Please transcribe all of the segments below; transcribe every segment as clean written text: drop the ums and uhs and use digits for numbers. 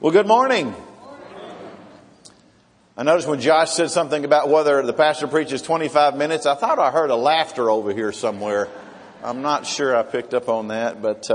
Well, good morning. I noticed when Josh said something about whether the pastor preaches 25 minutes, I thought I heard a laughter over here somewhere. I'm not sure I picked up on that, but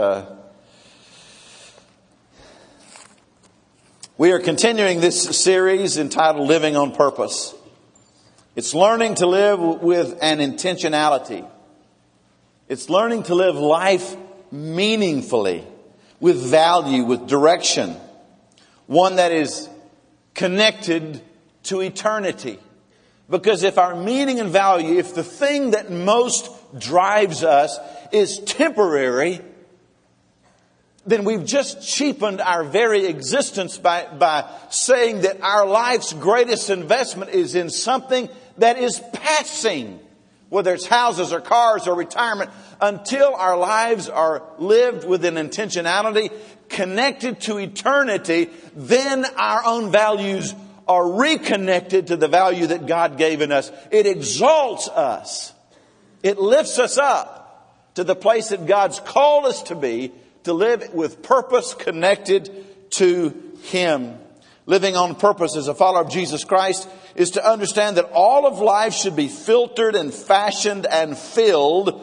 we are continuing this series entitled Living on Purpose. It's learning to live with an intentionality. It's learning to live life meaningfully, with value, with direction. One that is connected to eternity. Because if our meaning and value, if the thing that most drives us is temporary, then we've just cheapened our very existence by saying that our life's greatest investment is in something that is passing. Whether it's houses or cars or retirement, until our lives are lived with an intentionality connected to eternity, then our own values are reconnected to the value that God gave in us. It exalts us. It lifts us up to the place that God's called us to be, to live with purpose connected to Him. Living on purpose as a follower of Jesus Christ is to understand that all of life should be filtered and fashioned and filled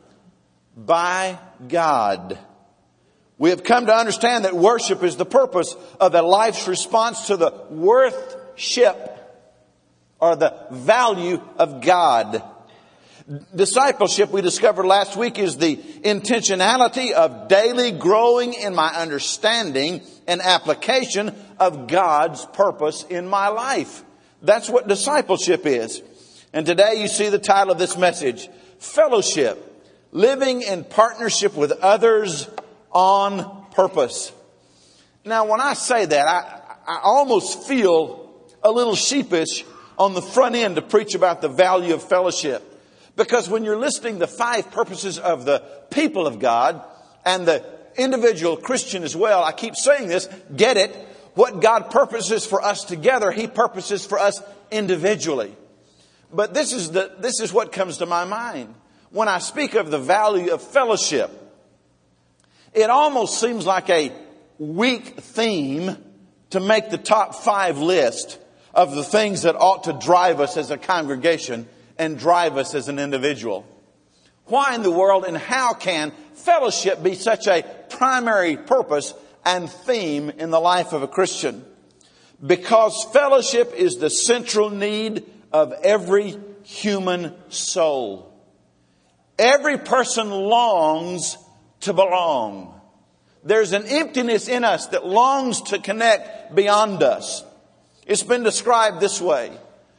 by God. We have come to understand that worship is the purpose of a life's response to the worthship or the value of God. Discipleship, we discovered last week, is the intentionality of daily growing in my understanding and application of God's purpose in my life. That's what discipleship is. And today you see the title of this message, Fellowship, Living in Partnership with Others on Purpose. Now, when I say that, I almost feel a little sheepish on the front end to preach about the value of fellowship. Because when you're listing the 5 purposes of the people of God and the individual Christian as well, I keep saying this, get it? What God purposes for us together, He purposes for us individually. But this is what comes to my mind. When I speak of the value of fellowship, it almost seems like a weak theme to make the top 5 list of the things that ought to drive us as a congregation and drive us as an individual. Why in the world and how can fellowship be such a primary purpose and theme in the life of a Christian? Because fellowship is the central need of every human soul. Every person longs to belong. There's an emptiness in us that longs to connect beyond us. It's been described this way.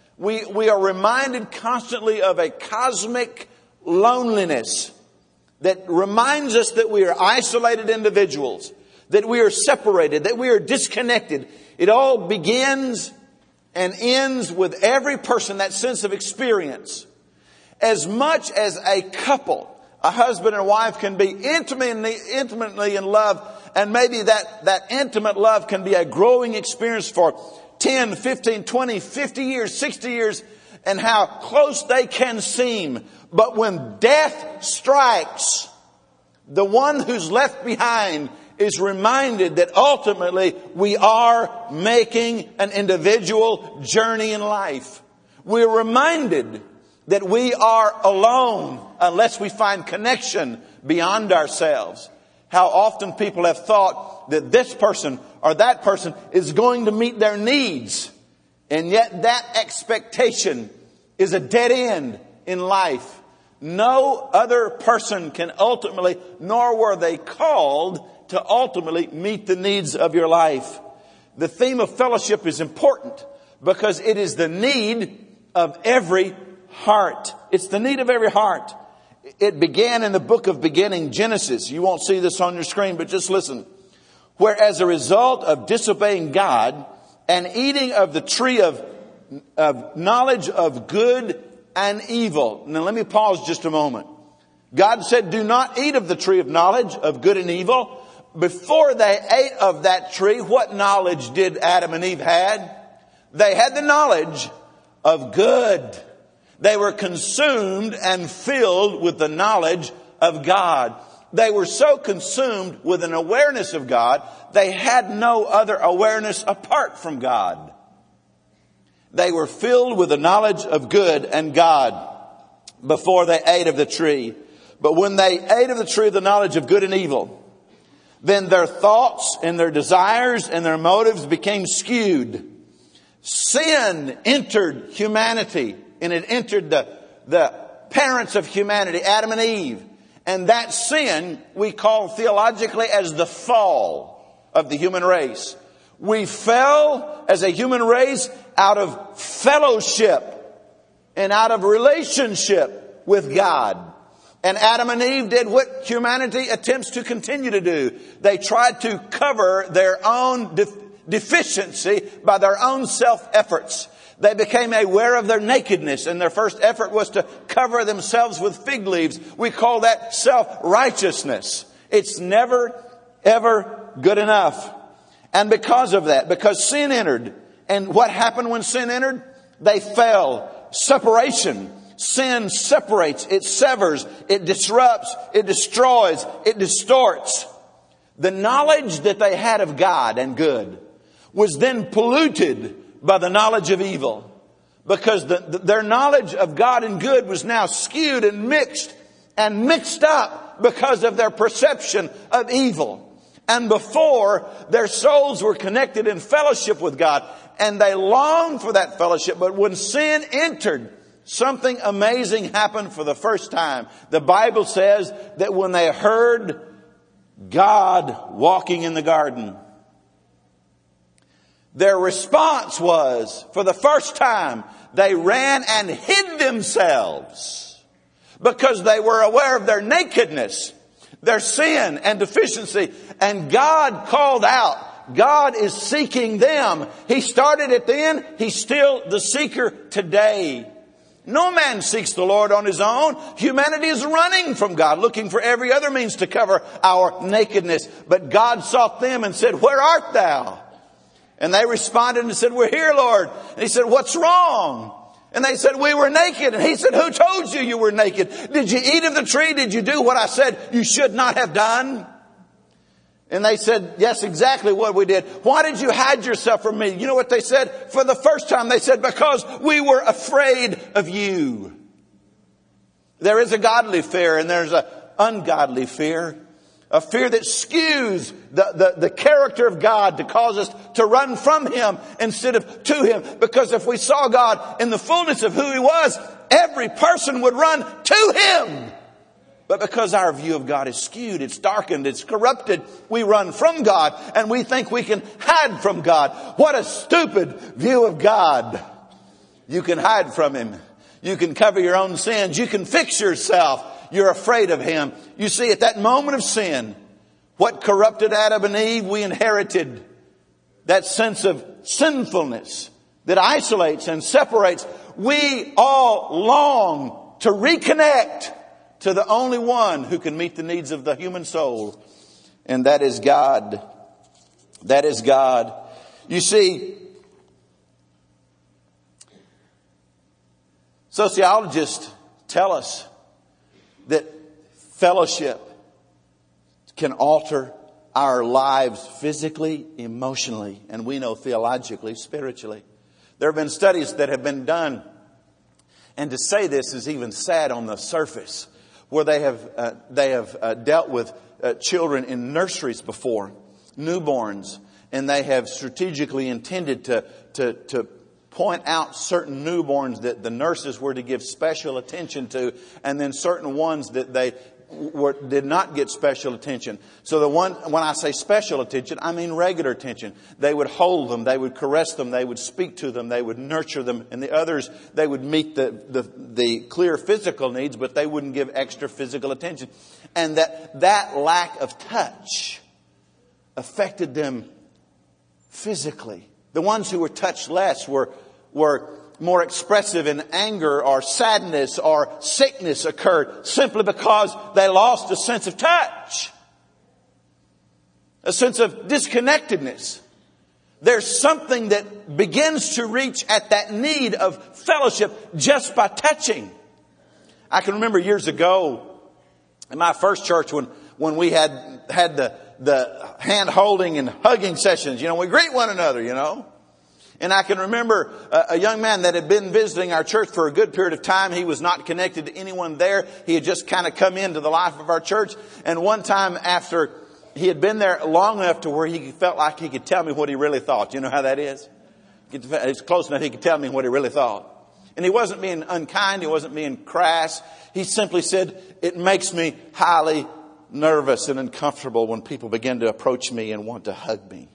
We are reminded constantly of a cosmic loneliness that reminds us that we are isolated individuals, that we are separated, that we are disconnected. It all begins and ends with every person, that sense of experience. As much as a couple, a husband and wife, can be intimately in love, and maybe that intimate love can be a growing experience for 10, 15, 20, 50 years, 60 years, and how close they can seem. But when death strikes, the one who's left behind is reminded that ultimately we are making an individual journey in life. We're reminded that we are alone unless we find connection beyond ourselves. How often people have thought that this person or that person is going to meet their needs. And yet that expectation is a dead end in life. No other person can ultimately, nor were they called to ultimately meet the needs of your life. The theme of fellowship is important because it is the need of every heart. It's the need of every heart. It began in the book of beginning, Genesis. You won't see this on your screen, but just listen. Where as a result of disobeying God and eating of the tree of knowledge of good and evil. Now let me pause just a moment. God said, do not eat of the tree of knowledge of good and evil. Before they ate of that tree, what knowledge did Adam and Eve had? They had the knowledge of good. They were consumed and filled with the knowledge of God. They were so consumed with an awareness of God, they had no other awareness apart from God. They were filled with the knowledge of good and God before they ate of the tree. But when they ate of the tree of the knowledge of good and evil, then their thoughts and their desires and their motives became skewed. Sin entered humanity, and it entered the parents of humanity, Adam and Eve. And that sin we call theologically as the fall of the human race. We fell as a human race out of fellowship and out of relationship with God. And Adam and Eve did what humanity attempts to continue to do. They tried to cover their own deficiency by their own self-efforts. They became aware of their nakedness, and their first effort was to cover themselves with fig leaves. We call that self-righteousness. It's never, ever good enough. And because of that, because sin entered, and what happened when sin entered? They fell. Separation. Sin separates, it severs, it disrupts, it destroys, it distorts. The knowledge that they had of God and good was then polluted by the knowledge of evil, because their knowledge of God and good was now skewed and mixed up because of their perception of evil. And before, their souls were connected in fellowship with God, and they longed for that fellowship. But when sin entered, something amazing happened for the first time. The Bible says that when they heard God walking in the garden, their response was, for the first time, they ran and hid themselves because they were aware of their nakedness, their sin and deficiency. And God called out. God is seeking them. He started it then. He's still the seeker today. No man seeks the Lord on his own. Humanity is running from God, looking for every other means to cover our nakedness. But God sought them and said, "Where art thou?" And they responded and said, "We're here, Lord." And he said, "What's wrong?" And they said, "We were naked." And he said, "Who told you you were naked? Did you eat of the tree? Did you do what I said you should not have done?" And they said, "Yes, exactly what we did." "Why did you hide yourself from me?" You know what they said? For the first time, they said, "Because we were afraid of you." There is a godly fear and there's an ungodly fear. A fear that skews the character of God to cause us to run from Him instead of to Him. Because if we saw God in the fullness of who He was, every person would run to Him. But because our view of God is skewed, it's darkened, it's corrupted, we run from God and we think we can hide from God. What a stupid view of God. You can hide from Him. You can cover your own sins. You can fix yourself. You're afraid of Him. You see, at that moment of sin, what corrupted Adam and Eve, we inherited that sense of sinfulness that isolates and separates. We all long to reconnect to the only one who can meet the needs of the human soul. And that is God. That is God. You see, sociologists tell us that fellowship can alter our lives physically, emotionally, and we know theologically, spiritually. There have been studies that have been done, and to say this is even sad on the surface, where they have dealt with children in nurseries before, newborns, and they have strategically intended to point out certain newborns that the nurses were to give special attention to, and then certain ones that they did not get special attention. So when I say special attention, I mean regular attention. They would hold them, they would caress them, they would speak to them, they would nurture them. And the others, they would meet the clear physical needs, but they wouldn't give extra physical attention. And that lack of touch affected them physically. The ones who were touched less were more expressive in anger or sadness or sickness occurred simply because they lost a sense of touch, a sense of disconnectedness. There's something that begins to reach at that need of fellowship just by touching. I can remember years ago in my first church when when we had the hand holding and hugging sessions. We greet one another, And I can remember a young man that had been visiting our church for a good period of time. He was not connected to anyone there. He had just kind of come into the life of our church. And one time after he had been there long enough to where he felt like he could tell me what he really thought. You know how that is? It's close enough he could tell me what he really thought. And he wasn't being unkind. He wasn't being crass. He simply said, it makes me highly nervous and uncomfortable when people begin to approach me and want to hug me.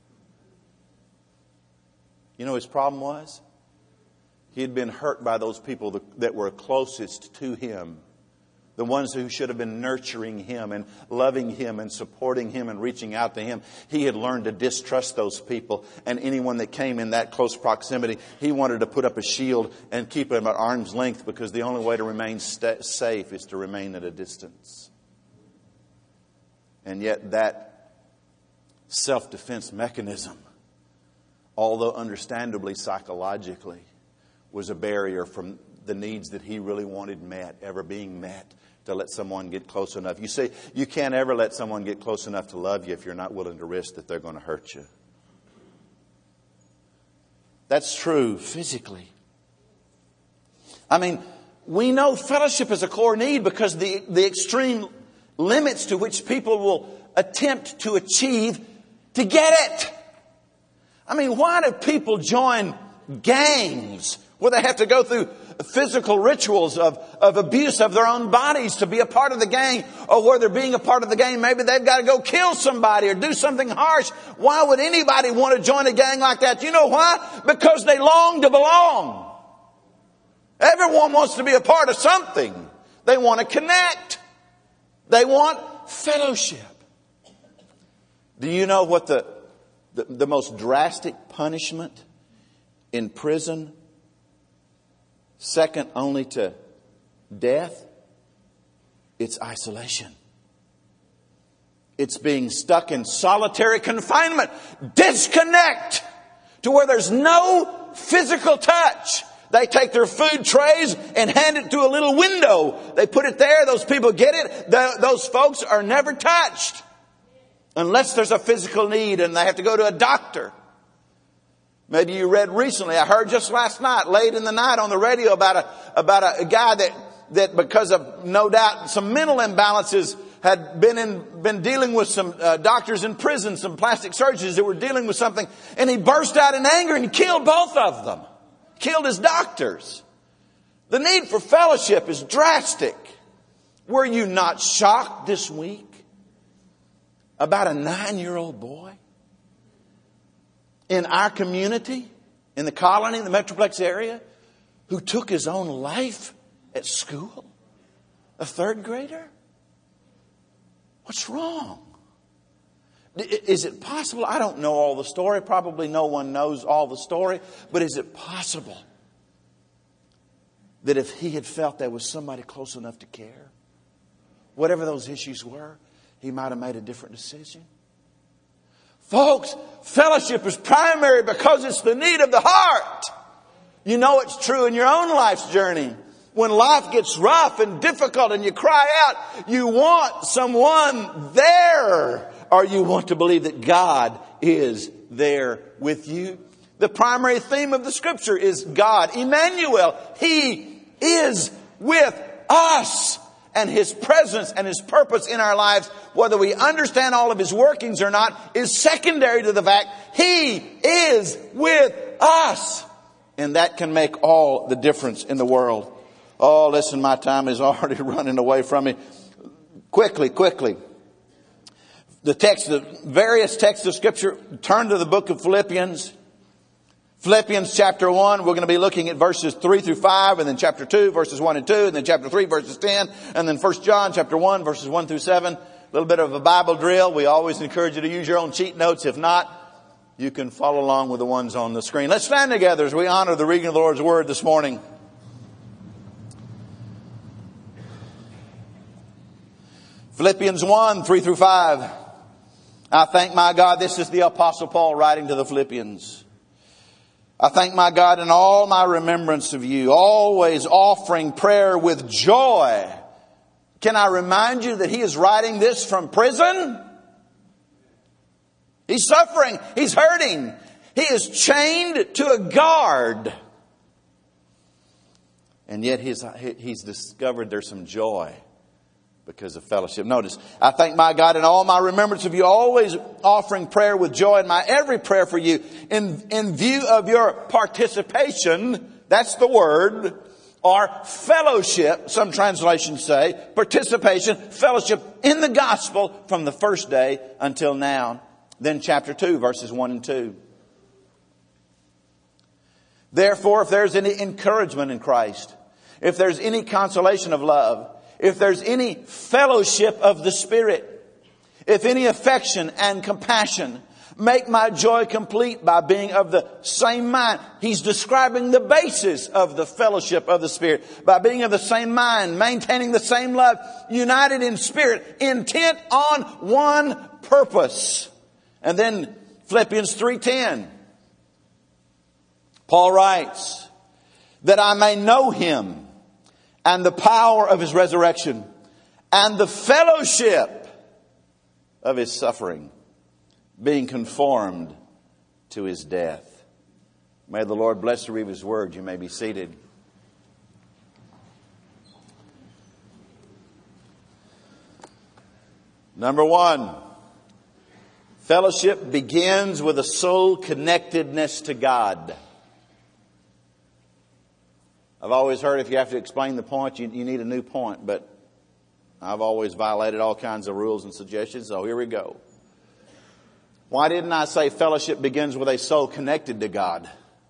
His problem was? He had been hurt by those people that were closest to him. The ones who should have been nurturing him and loving him and supporting him and reaching out to him. He had learned to distrust those people. And anyone that came in that close proximity, he wanted to put up a shield and keep them at arm's length, because the only way to remain safe is to remain at a distance. And yet that self-defense mechanism, although understandably psychologically, was a barrier from the needs that he really wanted met, ever being met, to let someone get close enough. You see, you can't ever let someone get close enough to love you if you're not willing to risk that they're going to hurt you. That's true physically. We know fellowship is a core need because the extreme limits to which people will attempt to achieve to get it. Why do people join gangs where they have to go through physical rituals of abuse of their own bodies to be a part of the gang? Or where they're being a part of the gang, maybe they've got to go kill somebody or do something harsh. Why would anybody want to join a gang like that? You know why? Because they long to belong. Everyone wants to be a part of something. They want to connect. They want fellowship. Do you know what the most drastic punishment in prison, second only to death? It's isolation. It's being stuck in solitary confinement. Disconnect to where there's no physical touch. They take their food trays and hand it through a little window. They put it there. Those people get it. Those folks are never touched unless there's a physical need and they have to go to a doctor. Maybe you read recently, I heard just last night, late in the night on the radio about a guy that because of no doubt some mental imbalances had been dealing with some doctors in prison, some plastic surgeons that were dealing with something, and he burst out in anger and killed both of them. Killed his doctors. The need for fellowship is drastic. Were you not shocked this week about a 9-year-old boy in our community, in the colony, in the Metroplex area, who took his own life at school? A third grader? What's wrong? Is it possible? I don't know all the story. Probably no one knows all the story. But is it possible that if he had felt there was somebody close enough to care, whatever those issues were, he might have made a different decision? Folks, fellowship is primary because it's the need of the heart. You know it's true in your own life's journey. When life gets rough and difficult and you cry out, you want someone there. Or you want to believe that God is there with you. The primary theme of the scripture is God, Emmanuel. He is with us. And His presence and His purpose in our lives, whether we understand all of His workings or not, is secondary to the fact He is with us. And that can make all the difference in the world. Oh, listen, my time is already running away from me. Quickly. The various texts of Scripture, turn to the book of Philippians. Philippians chapter 1, we're going to be looking at verses 3 through 5, and then chapter 2, verses 1 and 2, and then chapter 3, verses 10, and then 1 John chapter 1, verses 1 through 7. A little bit of a Bible drill. We always encourage you to use your own cheat notes. If not, you can follow along with the ones on the screen. Let's stand together as we honor the reading of the Lord's Word this morning. Philippians 1, 3 through 5. I thank my God. This is the Apostle Paul writing to the Philippians. I thank my God in all my remembrance of you, always offering prayer with joy Can I remind you that he is writing this from prison? He's suffering. He's hurting. He is chained to a guard. And yet he's discovered there's some joy because of fellowship. Notice, I thank my God in all my remembrance of you, always offering prayer with joy in my every prayer for you, in view of your participation, that's the word, or fellowship, some translations say, participation, fellowship in the gospel from the first day until now. Then chapter 2, verses 1 and 2. Therefore, if there's any encouragement in Christ, if there's any consolation of love, if there's any fellowship of the Spirit, if any affection and compassion, make my joy complete by being of the same mind. He's describing the basis of the fellowship of the Spirit. By being of the same mind, maintaining the same love, united in spirit, intent on one purpose. And then Philippians 3:10. Paul writes, that I may know him and the power of his resurrection and the fellowship of his suffering, being conformed to his death. May the Lord bless the reading of his word. You may be seated. Number one, fellowship begins with a soul connectedness to God. I've always heard if you have to explain the point, you need a new point, but I've always violated all kinds of rules and suggestions, so here we go. Why didn't I say fellowship begins with a soul connected to God?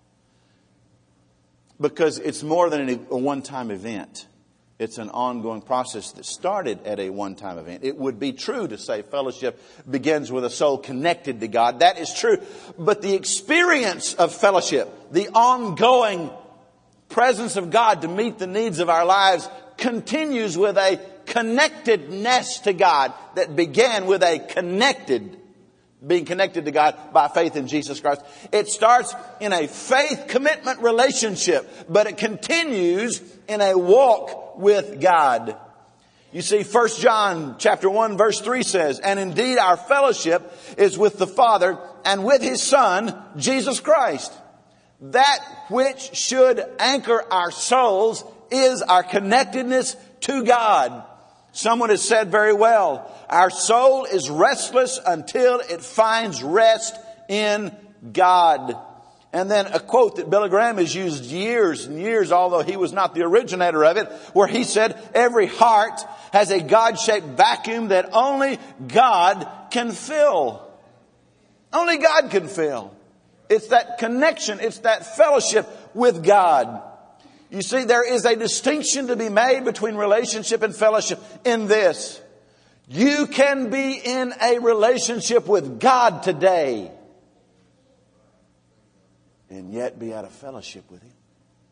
Because it's more than a one-time event. It's an ongoing process that started at a one-time event. It would be true to say fellowship begins with a soul connected to God. That is true. But the experience of fellowship, the ongoing presence of God to meet the needs of our lives, continues with a connectedness to God that began with being connected to God by faith in Jesus Christ. It starts in a faith commitment relationship, but it continues in a walk with God. You see, 1 John chapter 1 verse 3 says, and indeed our fellowship is with the Father and with His Son, Jesus Christ. That which should anchor our souls is our connectedness to God. Someone has said very well, our soul is restless until it finds rest in God. And then a quote that Billy Graham has used years and years, although he was not the originator of it, where he said, every heart has a God-shaped vacuum that only God can fill. Only God can fill. It's that connection, it's that fellowship with God. You see, there is a distinction to be made between relationship and fellowship in this. You can be in a relationship with God today and yet be out of fellowship with Him.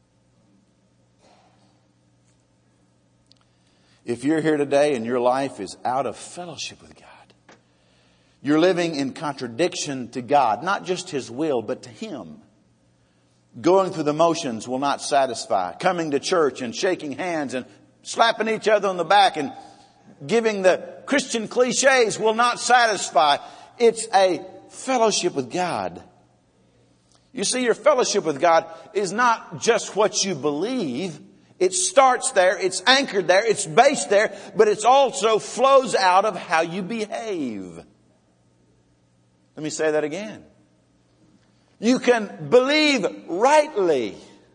If you're here today and your life is out of fellowship with God, you're living in contradiction to God, not just His will, but to Him. Going through the motions will not satisfy. Coming to church and shaking hands and slapping each other on the back and giving the Christian cliches will not satisfy. It's a fellowship with God. You see, your fellowship with God is not just what you believe. It starts there, it's anchored there, it's based there, but it also flows out of how you behave. Let me say that again. You can believe rightly,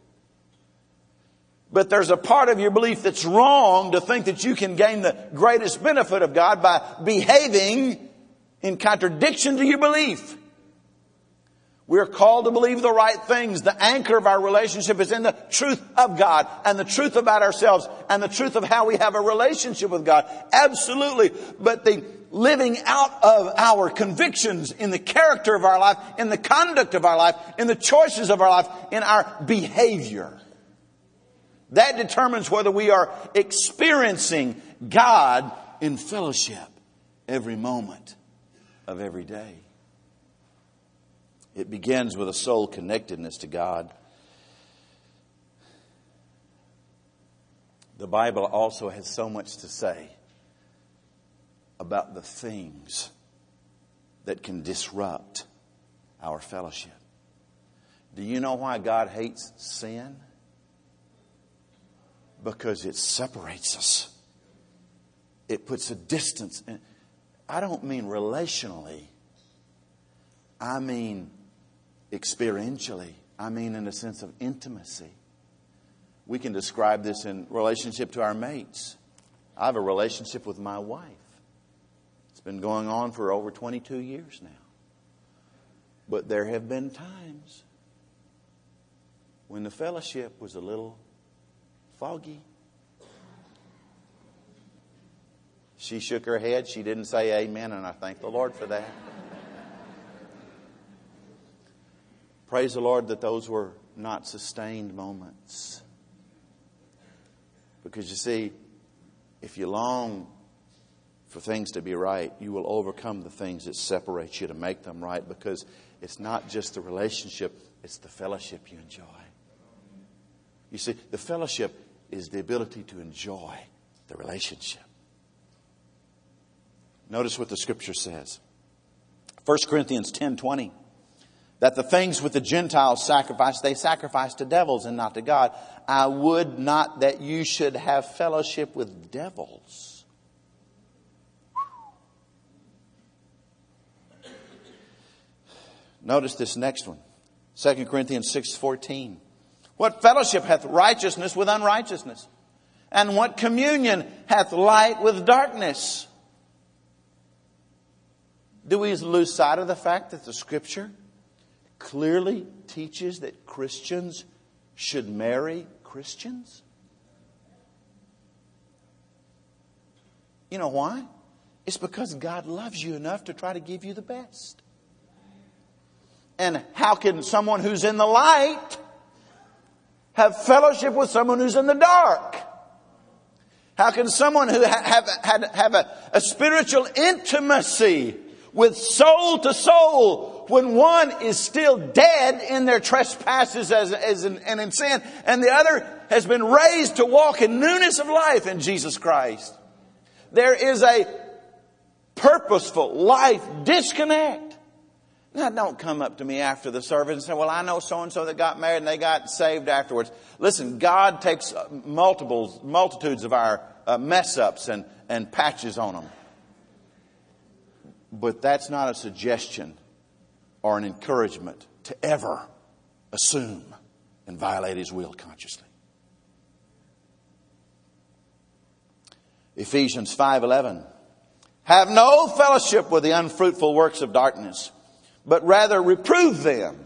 but there's a part of your belief that's wrong to think that you can gain the greatest benefit of God by behaving in contradiction to your belief. We're called to believe the right things. The anchor of our relationship is in the truth of God and the truth about ourselves and the truth of how we have a relationship with God. Absolutely. But the living out of our convictions in the character of our life, in the conduct of our life, in the choices of our life, in our behavior. That determines whether we are experiencing God in fellowship every moment of every day. It begins with a soul connectedness to God. The Bible also has so much to say about the things that can disrupt our fellowship. Do you know why God hates sin? Because it separates us. It puts a distance. And I don't mean relationally. I mean experientially. I mean in a sense of intimacy. We can describe this in relationship to our mates. I have a relationship with my wife. It's been going on for over 22 years now. But there have been times when the fellowship was a little foggy. She shook her head. She didn't say amen, and I thank the Lord for that. Praise the Lord that those were not sustained moments. Because you see, if you long for things to be right, you will overcome the things that separate you to make them right. Because it's not just the relationship, it's the fellowship you enjoy. You see, the fellowship is the ability to enjoy the relationship. Notice what the Scripture says. 1 Corinthians 10:20. That the things with the Gentiles sacrifice, they sacrifice to devils and not to God. I would not that you should have fellowship with devils. Notice this next one. 2 Corinthians 6:14. What fellowship hath righteousness with unrighteousness? And what communion hath light with darkness? Do we lose sight of the fact that the Scripture clearly teaches that Christians should marry Christians? You know why? It's because God loves you enough to try to give you the best. And how can someone who's in the light have fellowship with someone who's in the dark? How can someone who have a spiritual intimacy with soul to soul when one is still dead in their trespasses and in sin, and the other has been raised to walk in newness of life in Jesus Christ? There is a purposeful life disconnect. Now, don't come up to me after the service and say, well, I know so-and-so that got married and they got saved afterwards. Listen, God takes multitudes of our mess-ups and patches on them. But that's not a suggestion or an encouragement to ever assume and violate His will consciously. Ephesians 5:11. Have no fellowship with the unfruitful works of darkness, but rather reprove them.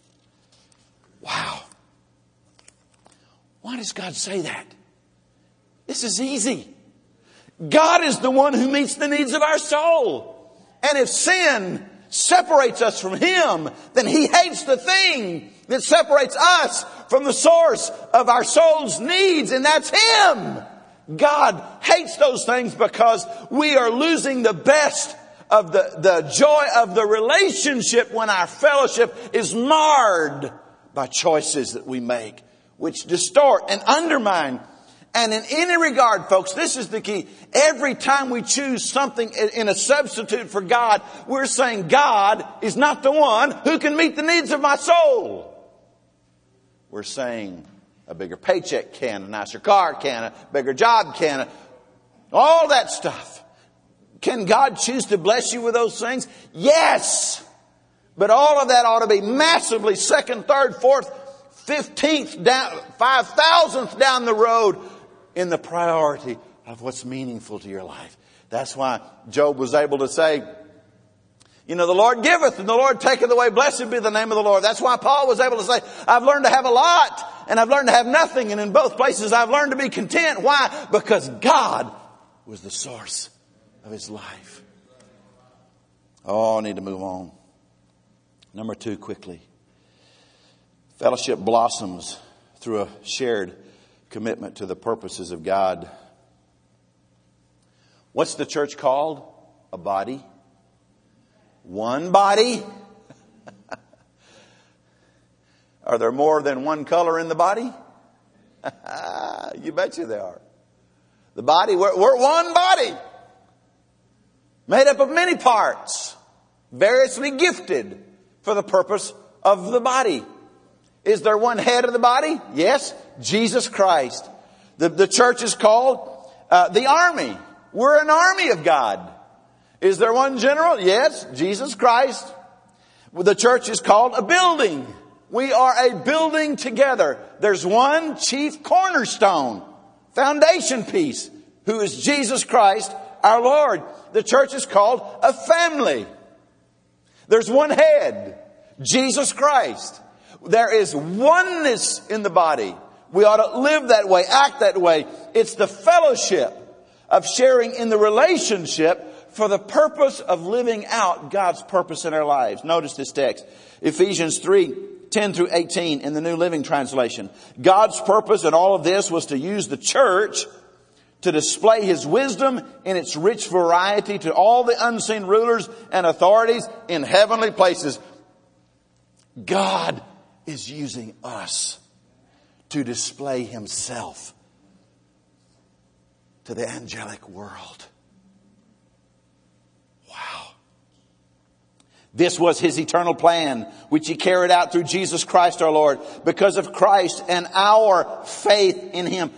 Wow. Why does God say that? This is easy. God is the one who meets the needs of our soul. And if sin separates us from Him, then He hates the thing that separates us from the source of our soul's needs, and that's Him. God hates those things because we are losing the best of the joy of the relationship when our fellowship is marred by choices that we make, which distort and undermine. And in any regard, folks, this is the key. Every time we choose something in a substitute for God, we're saying God is not the one who can meet the needs of my soul. We're saying a bigger paycheck can, a nicer car can, a bigger job can, all that stuff. Can God choose to bless you with those things? Yes. But all of that ought to be massively second, third, fourth, 15th, down, 5,000th down the road in the priority of what's meaningful to your life. That's why Job was able to say, you know, the Lord giveth and the Lord taketh away. Blessed be the name of the Lord. That's why Paul was able to say, I've learned to have a lot and I've learned to have nothing. And in both places I've learned to be content. Why? Because God was the source of his life. Oh, I need to move on. Number 2, quickly. Fellowship blossoms through a shared commitment to the purposes of God. What's the church called? A body. One body. Are there more than one color in the body? You bet you there are. The body, we're one body. made up of many parts, variously gifted for the purpose of the body. Is there one head of the body? Yes, Jesus Christ. The church is called the army. We're an army of God. Is there one general? Yes, Jesus Christ. The church is called a building. We are a building together. There's one chief cornerstone, foundation piece, who is Jesus Christ, our Lord. The church is called a family. There's one head, Jesus Christ. There is oneness in the body. We ought to live that way, act that way. It's the fellowship of sharing in the relationship for the purpose of living out God's purpose in our lives. Notice this text, Ephesians 3:10-18 in the New Living Translation. God's purpose in all of this was to use the church to display His wisdom in its rich variety to all the unseen rulers and authorities in heavenly places. God is using us to display Himself to the angelic world. Wow. This was His eternal plan, which He carried out through Jesus Christ our Lord. Because of Christ and our faith in Him,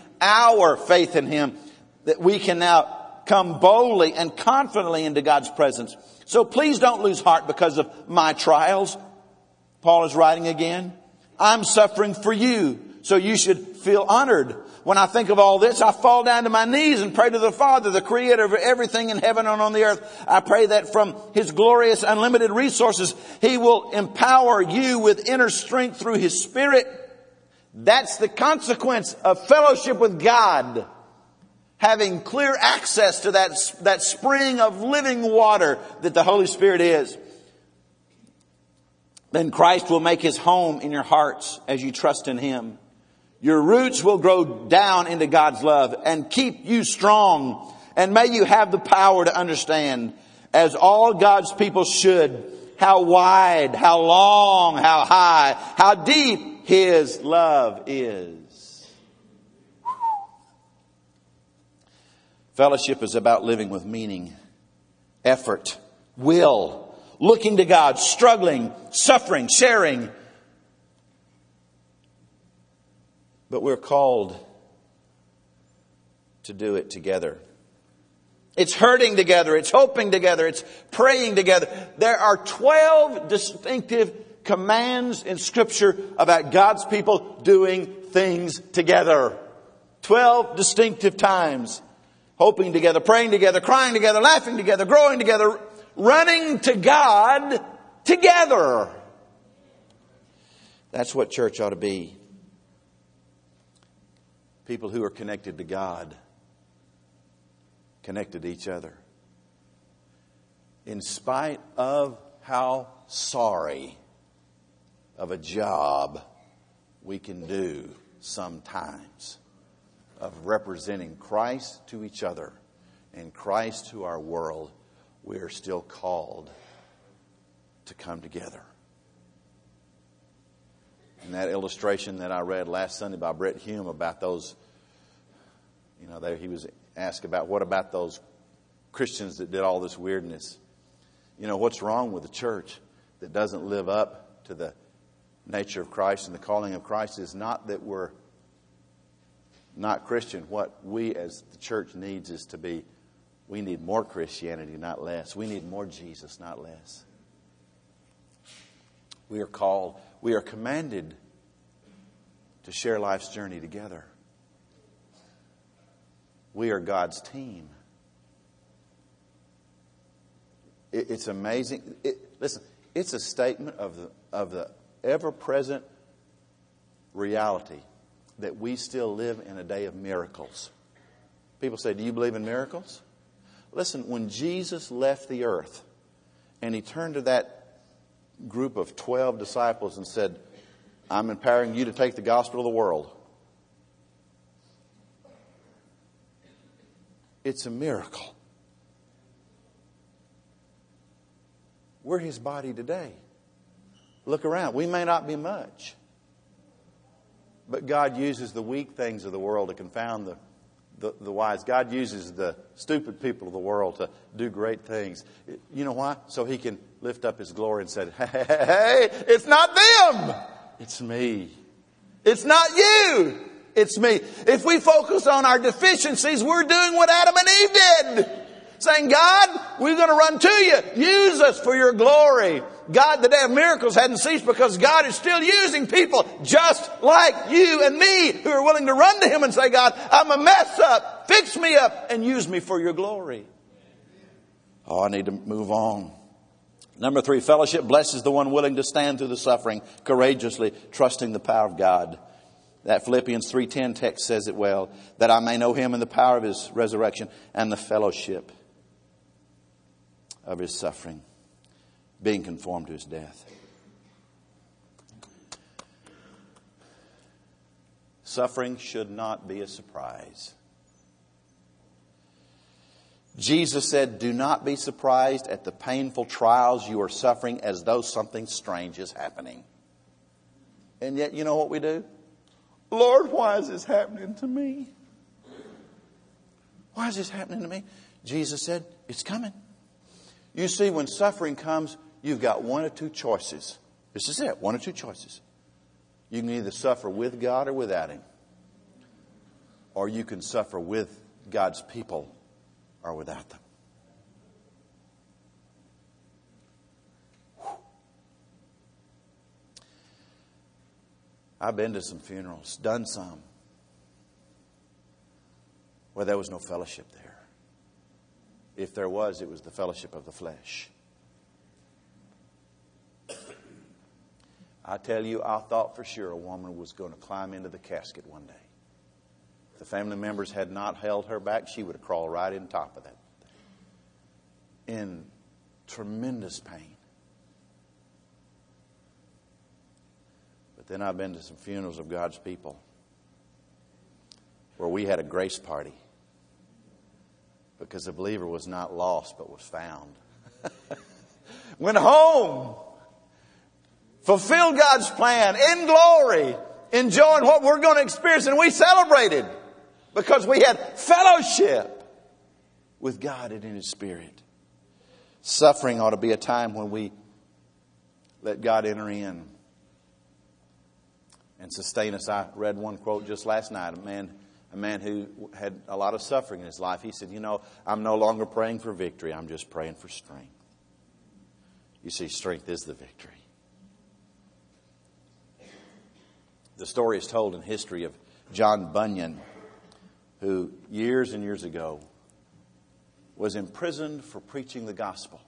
that we can now come boldly and confidently into God's presence. So please don't lose heart because of my trials. Paul is writing again. I'm suffering for you, so you should feel honored. When I think of all this, I fall down to my knees and pray to the Father, the Creator of everything in heaven and on the earth. I pray that from His glorious, unlimited resources, He will empower you with inner strength through His Spirit. That's the consequence of fellowship with God. Having clear access to that spring of living water that the Holy Spirit is. Then Christ will make His home in your hearts as you trust in Him. Your roots will grow down into God's love and keep you strong. And may you have the power to understand, as all God's people should, how wide, how long, how high, how deep His love is. Fellowship is about living with meaning, effort, will, looking to God, struggling, suffering, sharing. But we're called to do it together. It's hurting together. It's hoping together. It's praying together. There are 12 distinctive commands in Scripture about God's people doing things together. 12 distinctive times. Hoping together, praying together, crying together, laughing together, growing together, running to God together. That's what church ought to be. People who are connected to God, connected to each other. In spite of how sorry of a job we can do sometimes of representing Christ to each other and Christ to our world, we are still called to come together. And that illustration that I read last Sunday by Brett Hume about those, he was asked about what about those Christians that did all this weirdness? What's wrong with the church that doesn't live up to the nature of Christ and the calling of Christ is not that we're not Christian. What we as the church needs is to be, we need more Christianity, not less. We need more Jesus, not less. We are commanded to share life's journey together. We are God's team. It's amazing. Listen, it's a statement of the ever-present reality that we still live in a day of miracles. People say, do you believe in miracles? Listen, when Jesus left the earth and He turned to that group of 12 disciples and said, I'm empowering you to take the gospel of the world. It's a miracle. We're His body today. Look around. We may not be much. But God uses the weak things of the world to confound the wise. God uses the stupid people of the world to do great things. You know why? So He can lift up His glory and say, hey, it's not them. It's me. It's not you. It's me. If we focus on our deficiencies, we're doing what Adam and Eve did. Saying, God, we're going to run to you. Use us for your glory. God, the day of miracles hadn't ceased because God is still using people just like you and me who are willing to run to Him and say, God, I'm a mess up. Fix me up and use me for your glory. Oh, I need to move on. Number 3, fellowship blesses the one willing to stand through the suffering, courageously trusting the power of God. That Philippians 3:10 text says it well, that I may know Him in the power of His resurrection and the fellowship of His suffering, being conformed to His death. Suffering should not be a surprise. Jesus said, do not be surprised at the painful trials you are suffering as though something strange is happening. And yet, you know what we do? Lord, why is this happening to me? Why is this happening to me? Jesus said, it's coming. You see, when suffering comes, you've got one or two choices. This is it, one or two choices. You can either suffer with God or without Him. Or you can suffer with God's people or without them. Whew. I've been to some funerals, done some, where there was no fellowship there. If there was, it was the fellowship of the flesh. I tell you, I thought for sure a woman was going to climb into the casket one day. If the family members had not held her back, she would have crawled right in top of that thing. In tremendous pain. But then I've been to some funerals of God's people where we had a grace party. Because the believer was not lost, but was found. Went home. Fulfilled God's plan in glory. Enjoying what we're going to experience. And we celebrated. Because we had fellowship with God and in His Spirit. Suffering ought to be a time when we let God enter in and sustain us. I read one quote just last night. A man who had a lot of suffering in his life. He said, I'm no longer praying for victory. I'm just praying for strength. You see, strength is the victory. The story is told in history of John Bunyan, who years and years ago was imprisoned for preaching the gospel.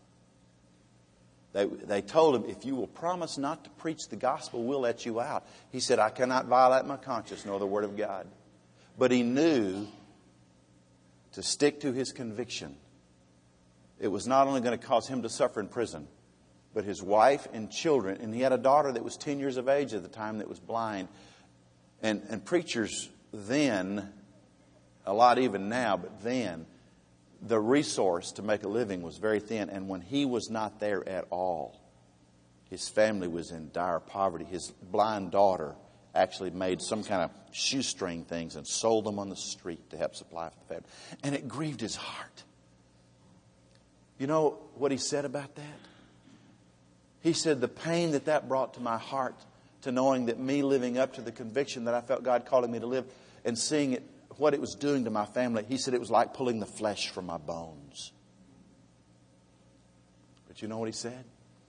They told him, if you will promise not to preach the gospel, we'll let you out. He said, I cannot violate my conscience nor the word of God. But he knew to stick to his conviction. It was not only going to cause him to suffer in prison, but his wife and children. And he had a daughter that was 10 years of age at the time that was blind. And preachers then, a lot even now, but then, the resource to make a living was very thin. And when he was not there at all, his family was in dire poverty. His blind daughter actually made some kind of shoestring things and sold them on the street to help supply for the family. And it grieved his heart. You know what he said about that? He said, the pain that brought to my heart, to knowing that me living up to the conviction that I felt God calling me to live and seeing it, what it was doing to my family, he said it was like pulling the flesh from my bones. But you know what he said?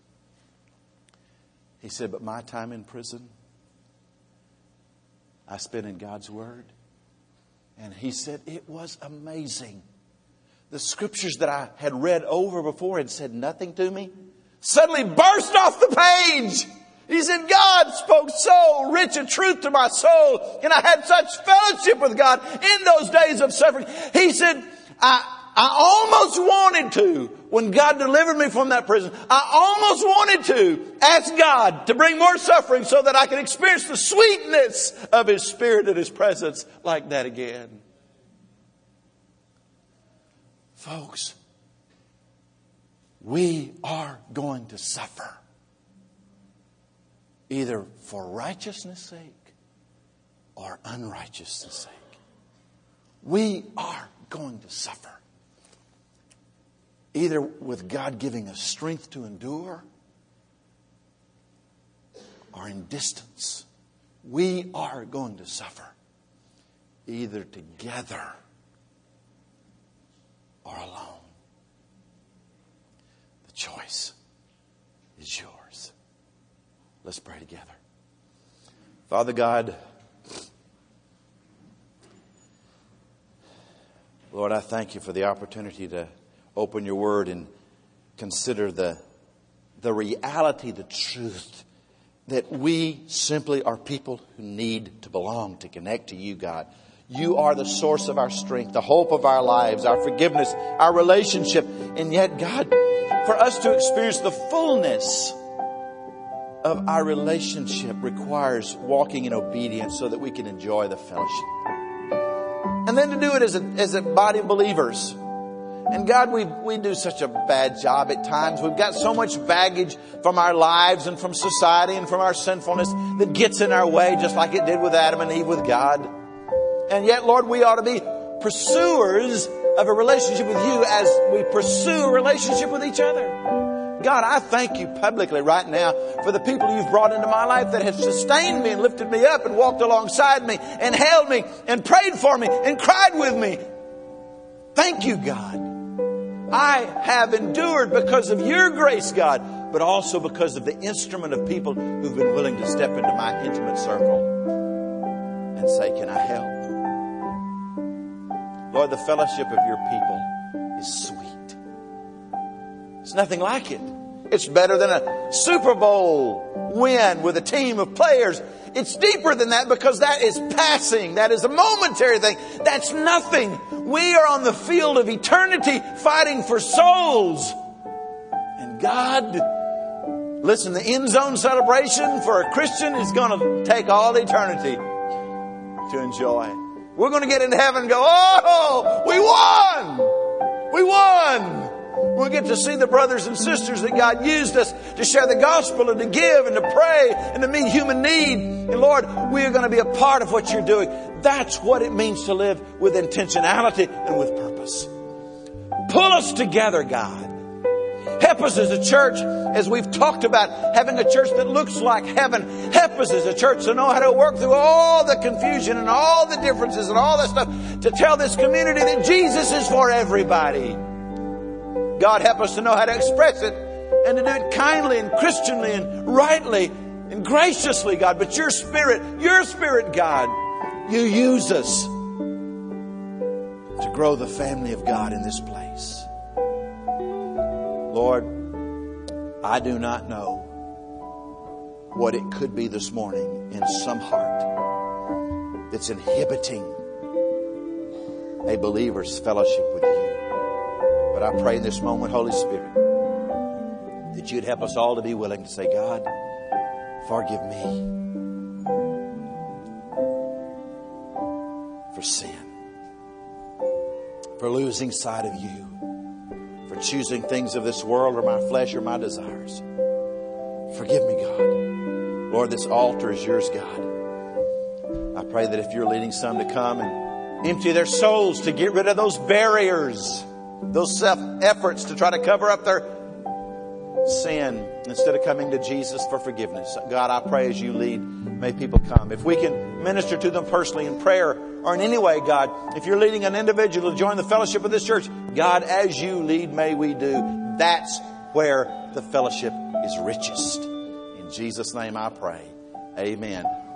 He said, but my time in prison, I spent in God's Word. And he said, it was amazing. The scriptures that I had read over before had said nothing to me, suddenly burst off the page. He said, God spoke so rich a truth to my soul. And I had such fellowship with God in those days of suffering. He said, I almost wanted to, when God delivered me from that prison, I almost wanted to ask God to bring more suffering so that I could experience the sweetness of His Spirit and His presence like that again. Folks, we are going to suffer. Either for righteousness' sake or unrighteousness' sake. we are going to suffer. Either with God giving us strength to endure, or in distance. We are going to suffer. Either together or alone. The choice is yours. Let's pray together. Father God, Lord, I thank you for the opportunity to open your word and consider the reality, the truth, that we simply are people who need to belong, to connect to you, God. You are the source of our strength, the hope of our lives, our forgiveness, our relationship. And yet, God, for us to experience the fullness of our relationship requires walking in obedience so that we can enjoy the fellowship. And then to do it as a body of believers. And God, we do such a bad job at times. We've got so much baggage from our lives and from society and from our sinfulness that gets in our way, just like it did with Adam and Eve with God. And yet, Lord, we ought to be pursuers of a relationship with you as we pursue a relationship with each other. God, I thank you publicly right now for the people you've brought into my life that have sustained me and lifted me up and walked alongside me and held me and prayed for me and cried with me. Thank you, God. I have endured because of your grace, God, but also because of the instrument of people who've been willing to step into my intimate circle and say, can I help? Lord, the fellowship of your people is sweet. It's nothing like it. It's better than a Super Bowl win with a team of players. It's deeper than that because that is passing. That is a momentary thing. That's nothing. We are on the field of eternity fighting for souls. And God, listen, the end zone celebration for a Christian is going to take all eternity to enjoy. We're going to get into heaven and go, oh, we won! We won! We'll get to see the brothers and sisters that God used us to share the gospel and to give and to pray and to meet human need. And Lord, we are going to be a part of what you're doing. That's what it means to live with intentionality and with purpose. Pull us together, God. Help us as a church, as we've talked about having a church that looks like heaven. Help us as a church to know how to work through all the confusion and all the differences and all that stuff to tell this community that Jesus is for everybody. God, help us to know how to express it and to do it kindly and Christianly and rightly and graciously, God. But your Spirit, God, you use us to grow the family of God in this place. Lord, I do not know what it could be this morning in some heart that's inhibiting a believer's fellowship with you. But I pray in this moment, Holy Spirit, that you'd help us all to be willing to say, God, forgive me for sin, for losing sight of you, for choosing things of this world or my flesh or my desires. Forgive me, God. Lord, this altar is yours, God. I pray that if you're leading some to come and empty their souls, to get rid of those barriers, those self-efforts to try to cover up their sin instead of coming to Jesus for forgiveness. God, I pray as you lead, may people come. If we can minister to them personally in prayer or in any way, God, if you're leading an individual to join the fellowship of this church, God, as you lead, may we do. That's where the fellowship is richest. In Jesus' name I pray. Amen.